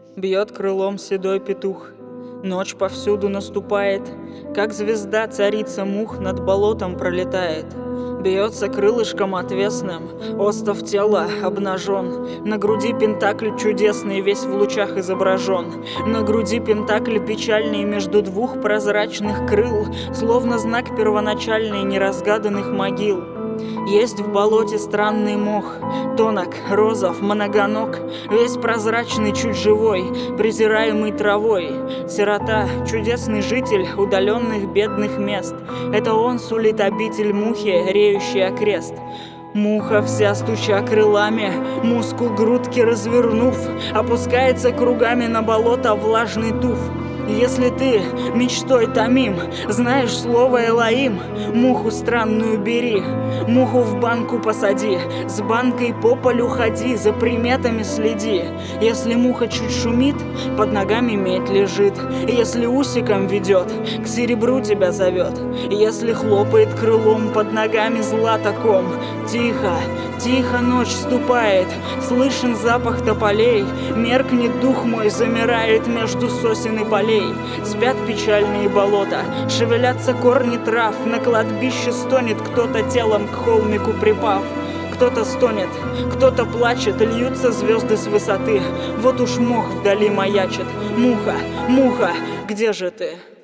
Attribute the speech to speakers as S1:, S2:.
S1: Бьет крылом седой петух, ночь повсюду наступает, как звезда царица мух над болотом пролетает. Бьется крылышком отвесным, остов тела обнажен. На груди пентакль чудесный, весь в лучах изображен. На груди пентакль печальный между двух прозрачных крыл, словно знак первоначальный неразгаданных могил. Есть в болоте странный мох, тонок, розов, многоног, весь прозрачный, чуть живой, презираемый травой. Сирота, чудесный житель удаленных бедных мест. Это он сулит обитель мухи, реющий окрест. Муха, вся стуча крылами, мускул грудки развернув, опускается кругами на болото влажный туф. Если ты мечтой томим, знаешь слово Элоим, муху странную бери, муху в банку посади, с банкой по полю ходи, за приметами следи. Если муха чуть шумит, под ногами медь лежит. Если усиком ведет, к серебру тебя зовет. Если хлопает крылом, под ногами златоком. Тихо, тихо ночь ступает, слышен запах тополей, меркнет дух мой, замирает между сосен и полей. Спят печальные болота, шевелятся корни трав, на кладбище стонет кто-то телом к холмику припав. Кто-то стонет, кто-то плачет, льются звезды с высоты. Вот уж мох вдали маячит. Муха, муха, где же ты?